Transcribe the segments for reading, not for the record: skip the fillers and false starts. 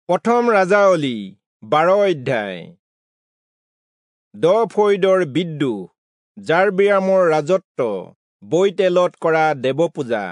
প্ৰথম ৰাজাৱলী 12 অধ্যায়। দ-ফৈদৰ বিদ্ৰোহ, জাৰবিয়ামৰ ৰাজত্ব, বৈতেলত কৰা দেৱপূজা।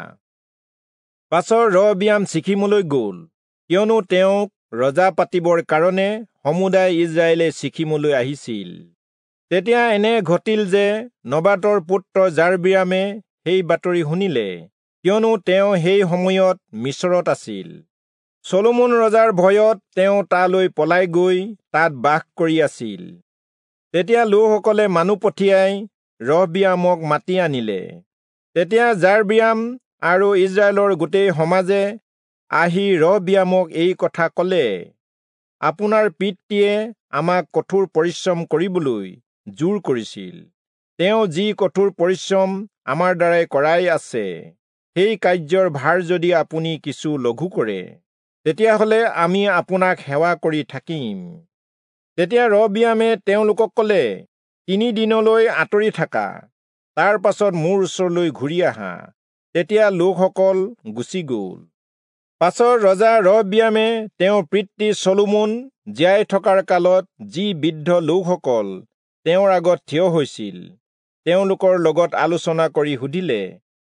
পাছৰ ৰহবিয়াম ছিখিমলৈ গ'ল, কিয়নো তেওঁক ৰজা পাতিবৰ কাৰণে সমুদায় ইজৰাইলে ছিখিমলৈ আহিছিল। তেতিয়া এনে ঘটিল যে নবাতৰ পুত্ৰ জাৰবিয়ামে সেই বাতৰি শুনিলে, কিয়নো তেওঁ সেই সময়ত মিছৰত আছিল। চলোমন ৰজাৰ ভয়ত তেওঁ তালৈ পলাই গৈ তাত বাস কৰি আছিল। তেতিয়া লোকসকলে মানুহ পঠিয়াই ৰহবিয়ামক মাতি আনিলে। তেতিয়া জাৰবিয়াম আৰু ইজৰাইলৰ গোটেই সমাজে আহি ৰহবিয়ামক এই কথা ক'লে, আপোনাৰ পিতৃয়ে আমাক কঠোৰ পৰিশ্ৰম কৰিবলৈ জোৰ কৰিছিল। তেওঁ যি কঠোৰ পৰিশ্ৰম আমাৰ দ্বাৰাই কৰাই আছে, সেই কাৰ্যৰ ভাৰ যদি আপুনি কিছু লঘু কৰে, তেতিয়াহ'লে আমি আপোনাক সেৱা কৰি থাকিম। তেতিয়া ৰহবিয়ামে তেওঁলোকক ক'লে, 3 দিনলৈ আঁতৰি থাকা, তাৰ পাছত মোৰ ওচৰলৈ ঘূৰি আহা। তেতিয়া লোকসকল গুচি গ'ল। পাছত ৰজা ৰহবিয়ামে তেওঁৰ পিতৃ চলোমন জীয়াই থকাৰ কালত যি বৃদ্ধ লোকসকল তেওঁৰ আগত থিয় হৈছিল, তেওঁলোকৰ লগত আলোচনা কৰি সুধিলে,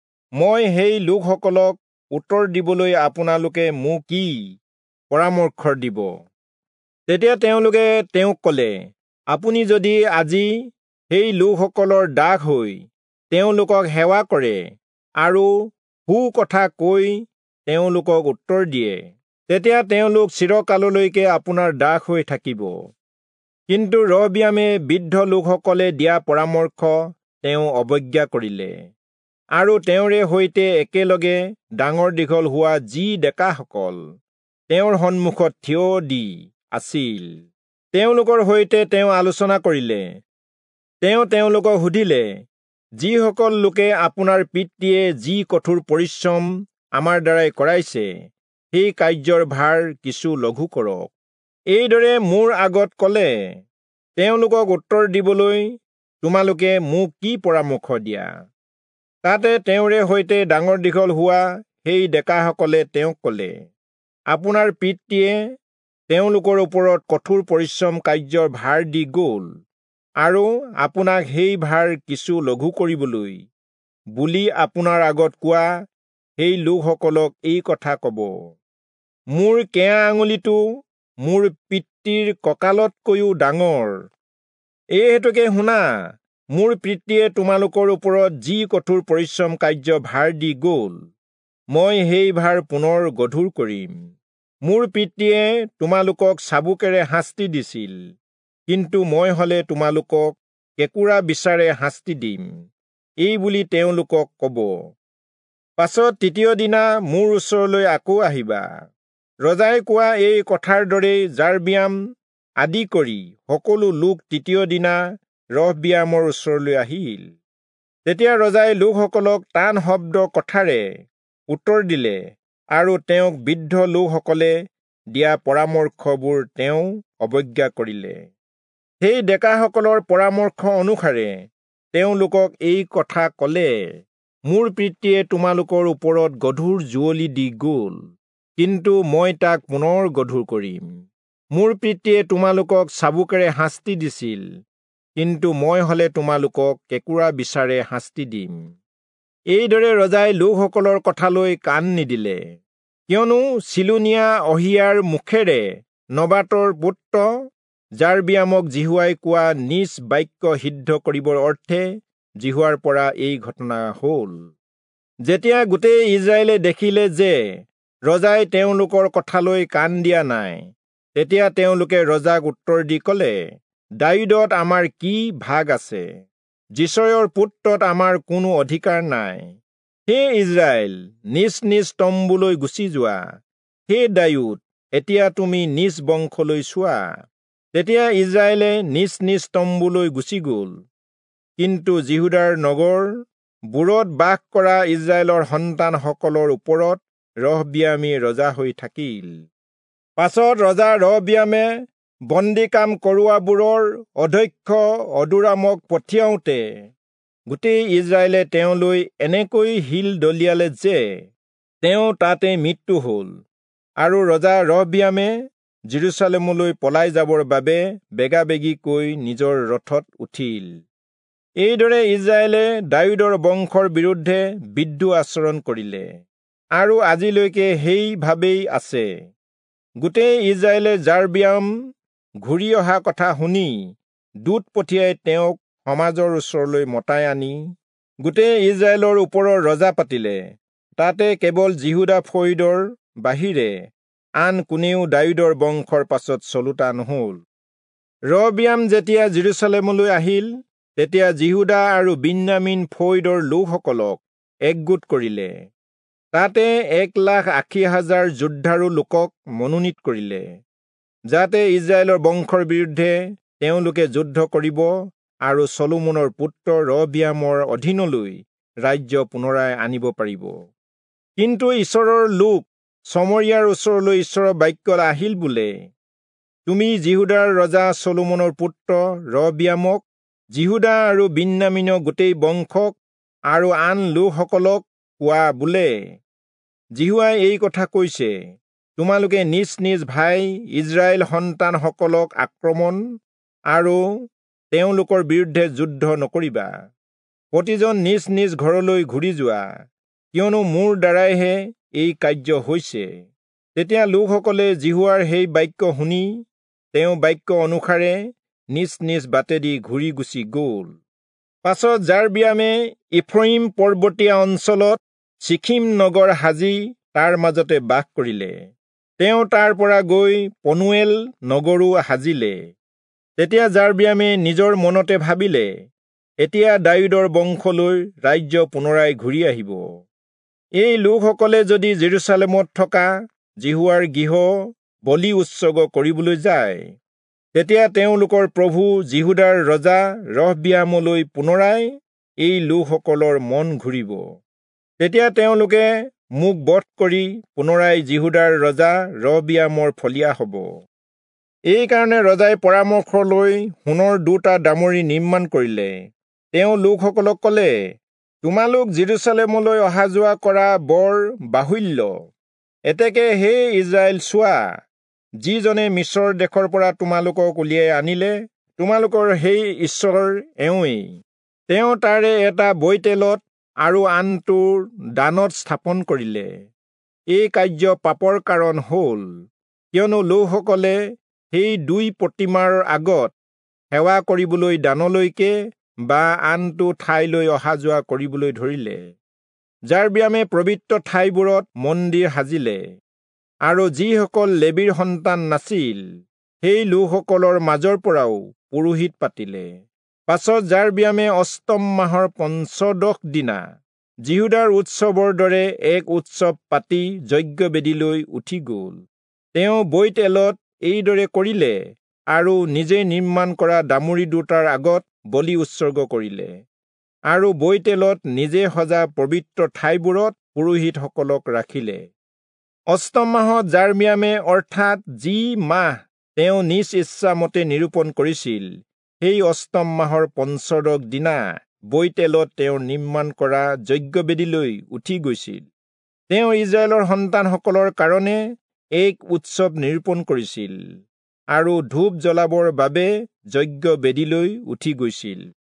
মই সেই লোকসকলক উত্তৰ দিবলৈ আপোনালোকে মোক কি পৰামৰ্শ দিব? তেতিয়া তেওঁলোকে তেওঁক ক'লে, আপুনি যদি আজি সেই লোকসকলৰ দাস হৈ তেওঁলোকক সেৱা কৰে আৰু সু কথা কৈ তেওঁলোকক উত্তৰ দিয়ে, তেতিয়া তেওঁলোক চিৰকাললৈকে আপোনাৰ দাস হৈ থাকিব। কিন্তু ৰহবিয়ামে বৃদ্ধ লোকসকলে দিয়া পৰামৰ্শ তেওঁ অৱজ্ঞা কৰিলে, আৰু তেওঁৰে সৈতে একেলগে ডাঙৰ দীঘল হোৱা যি ডেকাসকল তেওঁৰ সন্মুখত থিয় দি আছিল, তেওঁলোকৰ সৈতে তেওঁ আলোচনা কৰিলে। তেওঁ তেওঁলোকক সুধিলে, যিসকল লোকে আপোনাৰ পিতৃয়ে যি কঠোৰ পৰিশ্ৰম আমাৰ দ্বাৰাই কৰাইছে, সেই কাৰ্যৰ ভাৰ কিছু লঘু কৰক। এইদৰে মোৰ আগত ক'লে, তেওঁলোকক উত্তৰ দিবলৈ তোমালোকে মোক কি পৰামৰ্শ দিয়া? তাতে তেওঁৰে সৈতে ডাঙৰ দীঘল হোৱা সেই ডেকাসকলে তেওঁক ক'লে, আপোনাৰ পিতৃয়ে তেওঁলোকৰ ওপৰত কঠোৰ পৰিশ্ৰম কাৰ্যৰ ভাৰ দি গ'ল, আৰু আপোনাক সেই ভাৰ কিছু লঘু কৰিবলৈ বুলি আপোনাৰ আগত কোৱা সেই লোকসকলক এই কথা ক'ব, মোৰ কেঁয়া আঙুলিটো মোৰ পিতৃৰ কঁকালতকৈও ডাঙৰ। এই হেতুকে শুনা, মোৰ পিতৃয়ে তোমালোকৰ ওপৰত যি কঠোৰ পৰিশ্ৰম কাৰ্য ভাৰ দি গ'ল, মই সেই ভাৰ পুনৰ গধুৰ কৰিম। মোৰ পিতৃয়ে তোমালোকক চাবুকেৰে শাস্তি দিছিল, কিন্তু মই হ'লে তোমালোকক কেঁকুৰা বিচাৰে শাস্তি দিম, এই বুলি তেওঁলোকক ক'ব। পাছত 3য় দিনা মোৰ ওচৰলৈ আকৌ আহিবা। ৰজাই কোৱা এই কথাৰ দৰেই জাৰবিয়াম আদি কৰি সকলো লোক 3য় দিনা ৰহবিয়ামৰ ওচৰলৈ আহিল। তেতিয়া ৰজাই লোকসকলক টান শব্দ কথাৰে উত্তৰ দিলে, আৰু তেওঁক বৃদ্ধ লোকসকলে দিয়া পৰামৰ্শবোৰ তেওঁ অৱজ্ঞা কৰিলে। সেই ডেকাসকলৰ পৰামৰ্শ অনুসাৰে তেওঁলোকক এই কথা ক'লে, মোৰ পিতৃয়ে তোমালোকৰ ওপৰত গধুৰ জুৱলি দি গ'ল, কিন্তু মই তাক পুনৰ গধুৰ কৰিম। মোৰ পিতৃয়ে তোমালোকক চাবুকেৰে শাস্তি দিছিল, কিন্তু মই হ'লে তোমালোকক কেঁকুৰা বিচাৰে শাস্তি দিম। এইদৰে ৰজাই লোকসকলৰ কথালৈ কাণ নিদিলে, কিয়নো চিলোনিয়া অহিয়াৰ মুখেৰে নবাতৰ পুত্ৰ জাৰবিয়ামক জিহুৱাই কোৱা নিজ বাক্য সিদ্ধ কৰিবৰ অৰ্থে জিহুৱাৰ পৰা এই ঘটনা হ'ল। যেতিয়া গোটেই ইজৰাইলে দেখিলে যে ৰজাই তেওঁলোকৰ কথালৈ কাণ দিয়া নাই, তেতিয়া তেওঁলোকে ৰজাক উত্তৰ দি ক'লে, দাৱীদত আমাৰ কি ভাগ আছে? যিছয়ৰ পুত্ৰত আমাৰ কোনো অধিকাৰ নাই। হে ইজৰাইল, নিজ নিজ তম্বুলৈ গুচি যোৱা। হে দাৱীদ, এতিয়া তুমি নিজ বংশলৈ চোৱা। তেতিয়া ইজৰাইলে নিজ নিজ তম্বুলৈ গুচি গ'ল, কিন্তু জিহুদাৰ নগৰবোৰত বাস কৰা ইজৰাইলৰ সন্তানসকলৰ ওপৰত ৰহবিয়ামে ৰজা হৈ থাকিল। পাছত ৰজা ৰহবিয়ামে বন্দী কাম কৰোৱাবোৰৰ অধ্যক্ষ অদোৰামক পঠিয়াওঁতে গোটেই ইজৰাইলে তেওঁলৈ এনেকৈ শিল দলিয়ালে যে তেওঁ তাতে মৃত্যু হ'ল। আৰু ৰজা ৰহবিয়ামে জেৰুচালেমলৈ পলাই যাবৰ বাবে বেগাবেগিকৈ নিজৰ ৰথত উঠিল। এইদৰে ইজৰাইলে দাউদৰ বংশৰ বিৰুদ্ধে বিদ্ৰোহ আচৰণ কৰিলে আৰু আজিলৈকে সেইভাৱেই আছে। গোটেই ইজৰাইলে জাৰবিয়াম ঘূৰি অহা কথা শুনি দূত পঠিয়াই তেওঁক সমাজৰ ওচৰলৈ মতাই আনি গোটেই ইজৰাইলৰ ওপৰৰ ৰজা পাতিলে। তাতে কেৱল জিহুদা ফৈদৰ বাহিৰে আন কোনেও দাউদৰ বংশৰ পাছত চলোতা নহল। ৰবিয়াম যেতিয়া জেৰুচালেমলৈ আহিল, তেতিয়া জিহুদা আৰু বিন্যামিন ফৈদৰ লোকসকলক একগোট কৰিলে। তাতে 1,80,000 যোদ্ধাৰু লোকক মনোনীত কৰিলে, যাতে ইজৰাইলৰ বংশৰ বিৰুদ্ধে তেওঁলোকে যুদ্ধ কৰিব আৰু চলোমনৰ পুত্ৰ ৰবিয়ামৰ অধীনলৈ ৰাজ্য পুনৰাই আনিব পাৰিব। কিন্তু ঈশ্বৰৰ লোক চমৰীয়াৰ ওচৰলৈ ঈশ্বৰৰ বাক্য আহিল বোলে, তুমি জিহুদাৰ ৰজা চলোমনৰ পুত্ৰ ৰবিয়ামক, জিহুদা আৰু বিন্যামিনৰ গোটেই বংশক আৰু আন লোকসকলক কোৱা বোলে, জিহুৱাই এই কথা কৈছে, তোমালোকে নিজ নিজ ভাই ইজৰাইল সন্তানসকলক আক্ৰমণ আৰু তেওঁলোকৰ বিৰুদ্ধে যুদ্ধ নকৰিবা। প্ৰতিজন নিজ নিজ ঘৰলৈ ঘূৰি যোৱা, কিয়নো মোৰ দ্বাৰাইহে এই কাৰ্য হৈছে। তেতিয়া লোকসকলে জিহুৱাৰ সেই বাক্য শুনি তেওঁ বাক্য অনুসাৰে নিজ নিজ বাটেদি ঘূৰি গুচি গ'ল। পাছত জাৰবিয়ামে ইফ্ৰাইম পৰ্বতীয়া অঞ্চলত চিখিম নগৰ সাজি তাৰ মাজতে বাস কৰিলে। তেওঁ তাৰ পৰা গৈ পনুৱেল নগৰো সাজিলে। তেতিয়া জাৰবিয়ামে নিজৰ মনতে ভাবিলে, এতিয়া দাউদৰ বংশলৈ ৰাজ্য পুনৰাই ঘূৰি আহিব। এই লোকসকলে যদি জেৰুচালেমত থকা জিহুৱাৰ গৃহ বলি উৎসৰ্গ কৰিবলৈ যায়, তেতিয়া তেওঁলোকৰ প্ৰভু জিহুদাৰ ৰজা ৰহবিয়ামলৈ পুনৰাই এই লোকসকলৰ মন ঘূৰিব। তেতিয়া তেওঁলোকে মোক বধ কৰি পুনৰাই জিহুদাৰ ৰজা ৰহবিয়ামৰ ফলীয়া হ'ব। এই কাৰণে ৰজাই পৰামৰ্শ লৈ সোণৰ 2টা ডামৰী নিৰ্মাণ কৰিলে। তেওঁ লোকসকলক ক'লে, তোমালোক জেৰুচালেমলৈ অহা যোৱা কৰা বৰ বাহুল্য। এতেকে হে ইজৰাইল চোৱা, যিজনে মিছৰ দেশৰ পৰা তোমালোকক উলিয়াই আনিলে, তোমালোকৰ সেই ঈশ্বৰ এওঁৱেই। তেওঁ তাৰে এটা বইতেলত আৰু আনটো দানত স্থাপন কৰিলে। এই কাৰ্য পাপৰ কাৰণ হ'ল, কিয়নো লোকসকলে সেই 2 প্ৰতিমাৰ আগত সেৱা কৰিবলৈ দানলৈকে বা আনটো ঠাইলৈ অহা যোৱা কৰিবলৈ ধৰিলে। জাৰবিয়ামে পবিত্ৰ ঠাইবোৰত মন্দিৰ সাজিলে আৰু যিসকল লেবীৰ সন্তান নাছিল, সেই লোকসকলৰ মাজৰ পৰাও পুৰোহিত পাতিলে। পাছত জাৰবিয়ামে অষ্টম মাহৰ 15 দিনা জিহুদাৰ উৎসৱৰ দৰে এক উৎসৱ পাতি যজ্ঞবেদীলৈ উঠি গ'ল। তেওঁ বইতেলত এইদৰে কৰিলে আৰু নিজে নিৰ্মাণ কৰা ডামৰী 2টাৰ আগত বলি উৎসৰ্গ কৰিলে আৰু বইতেলত নিজে সজা পবিত্ৰ ঠাইবোৰত পুৰোহিতসকলক ৰাখিলে। অষ্টম মাহত জাৰবিয়ামে অৰ্থাৎ যি মাহ তেওঁ নিজ ইচ্ছা মতে নিৰূপণ কৰিছিল, সেই অষ্টম মাহৰ 15 দিনা বইতেলত তেওঁ নিৰ্মাণ কৰা যজ্ঞবেদীলৈ উঠি গৈছিল। তেওঁ ইজৰাইলৰ সন্তানসকলৰ কাৰণে এক উৎসৱ নিৰূপণ কৰিছিল আৰু ধূপ জ্বলাবৰ বাবে যজ্ঞবেদীলৈ উঠি গৈছিল।